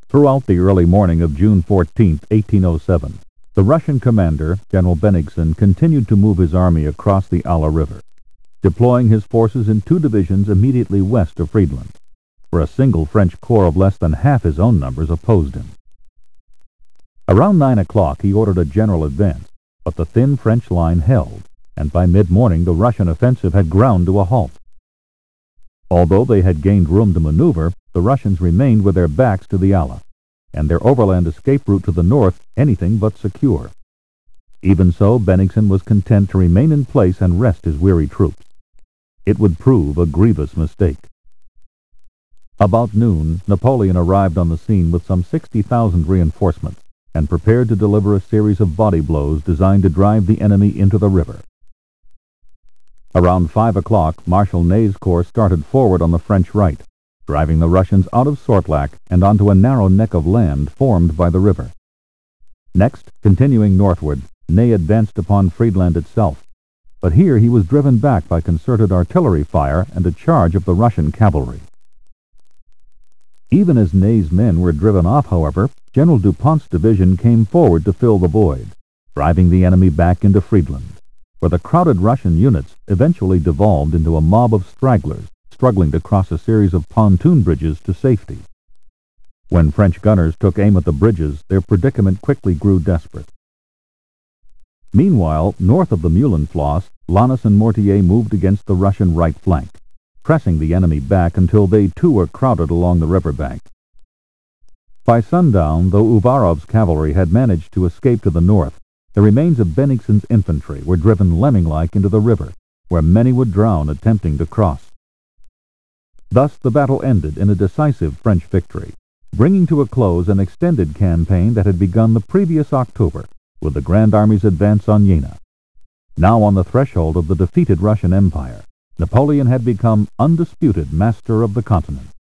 Throughout the early morning of June 14, 1807, the Russian commander, General Bennigsen, continued to move his army across the Alla River, deploying his forces in 2 divisions immediately west of Friedland, where a single French corps of less than half his own numbers opposed him. Around 9 o'clock he ordered a general advance, but the thin French line held, and by mid-morning the Russian offensive had ground to a halt. Although they had gained room to maneuver, the Russians remained with their backs to the Alla, and their overland escape route to the north anything but secure. Even so, Bennigsen was content to remain in place and rest his weary troops. It would prove a grievous mistake. About noon, Napoleon arrived on the scene with some 60,000 reinforcements and prepared to deliver a series of body blows designed to drive the enemy into the river. Around 5 o'clock, Marshal Ney's corps started forward on the French right, driving the Russians out of Sortlack and onto a narrow neck of land formed by the river. Next, continuing northward, Ney advanced upon Friedland itself, but here he was driven back by concerted artillery fire and a charge of the Russian cavalry. Even as Ney's men were driven off, however, General Dupont's division came forward to fill the void, driving the enemy back into Friedland, where the crowded Russian units eventually devolved into a mob of stragglers struggling to cross a series of pontoon bridges to safety. When French gunners took aim at the bridges, their predicament quickly grew desperate. Meanwhile, north of the Mühlenfloss, Lannes and Mortier moved against the Russian right flank, pressing the enemy back until they too were crowded along the riverbank. By sundown, though Uvarov's cavalry had managed to escape to the north, the remains of Bennigsen's infantry were driven lemming-like into the river, where many would drown attempting to cross. Thus the battle ended in a decisive French victory, bringing to a close an extended campaign that had begun the previous October with the Grand Army's advance on Jena. Now on the threshold of the defeated Russian Empire, Napoleon had become undisputed master of the continent.